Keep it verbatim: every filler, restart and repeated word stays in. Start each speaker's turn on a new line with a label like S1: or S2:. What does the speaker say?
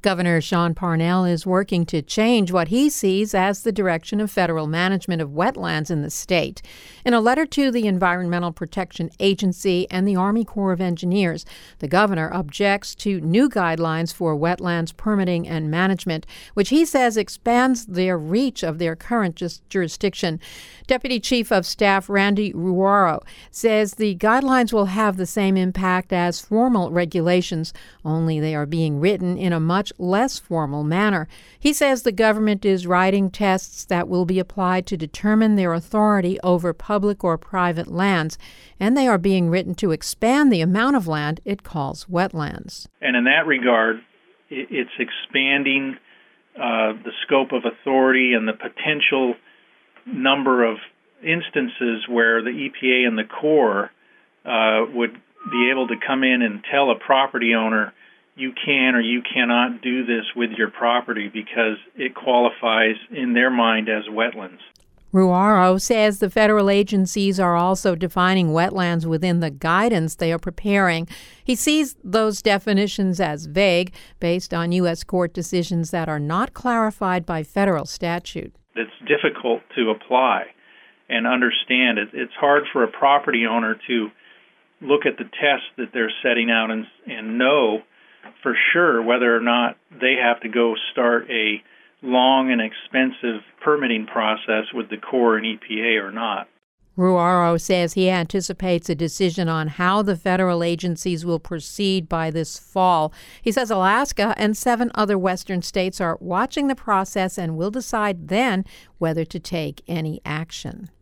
S1: Governor Sean Parnell is working to change what he sees as the direction of federal management of wetlands in the state. In a letter to the Environmental Protection Agency and the Army Corps of Engineers, the governor objects to new guidelines for wetlands permitting and management, which he says expands their reach of their current just jurisdiction. Deputy Chief of Staff Randy Ruaro says the guidelines will have the same impact as formal regulations, only they are being written in a much less formal manner. He says the government is writing tests that will be applied to determine their authority over public or private lands, and they are being written to expand the amount of land it calls wetlands.
S2: And in that regard, it's expanding uh, the scope of authority and the potential number of instances where the E P A and the Corps uh, would be able to come in and tell a property owner, you can or you cannot do this with your property because it qualifies in their mind as wetlands.
S1: Ruaro says the federal agencies are also defining wetlands within the guidance they are preparing. He sees those definitions as vague based on U S court decisions that are not clarified by federal statute.
S2: It's difficult to apply and understand. It's hard for a property owner to look at the tests that they're setting out and, and know for sure whether or not they have to go start a long and expensive permitting process with the Corps and E P A or not.
S1: Ruaro says he anticipates a decision on how the federal agencies will proceed by this fall. He says Alaska and seven other western states are watching the process and will decide then whether to take any action.